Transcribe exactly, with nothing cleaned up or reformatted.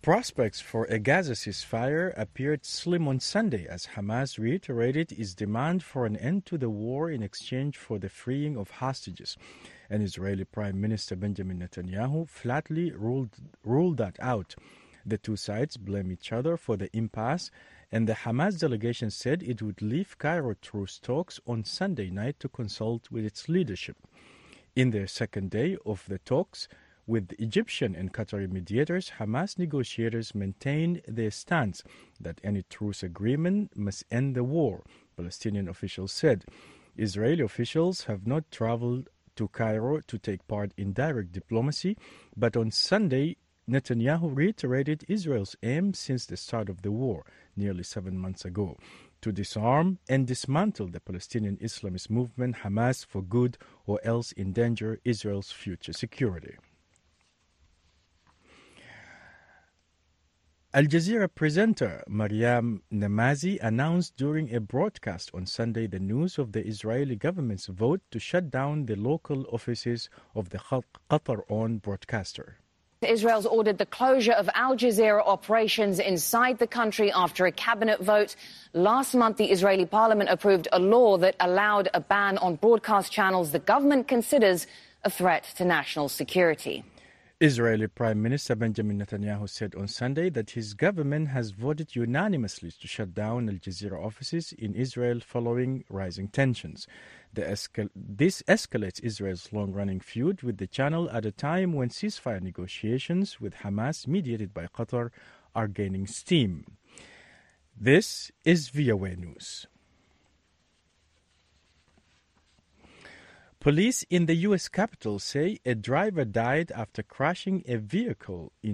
Prospects for a Gaza ceasefire appeared slim on Sunday as Hamas reiterated its demand for an end to the war in exchange for the freeing of hostages. And Israeli Prime Minister Benjamin Netanyahu flatly ruled, ruled that out. The two sides blame each other for the impasse, and the Hamas delegation said it would leave Cairo truce talks on Sunday night to consult with its leadership. In their second day of the talks, with Egyptian and Qatari mediators, Hamas negotiators maintained their stance that any truce agreement must end the war, Palestinian officials said. Israeli officials have not traveled to Cairo to take part in direct diplomacy, but on Sunday, Netanyahu reiterated Israel's aim since the start of the war, nearly seven months ago, to disarm and dismantle the Palestinian Islamist movement Hamas for good or else endanger Israel's future security. Al Jazeera presenter Maryam Namazi announced during a broadcast on Sunday the news of the Israeli government's vote to shut down the local offices of the Qatar-owned broadcaster. Israel's ordered the closure of Al Jazeera operations inside the country after a cabinet vote. Last month, the Israeli parliament approved a law that allowed a ban on broadcast channels the government considers a threat to national security. Israeli Prime Minister Benjamin Netanyahu said on Sunday that his government has voted unanimously to shut down Al Jazeera offices in Israel following rising tensions. The escal- this escalates Israel's long-running feud with the channel at a time when ceasefire negotiations with Hamas, mediated by Qatar, are gaining steam. This is V O A News. Police in the U S Capitol say a driver died after crashing a vehicle in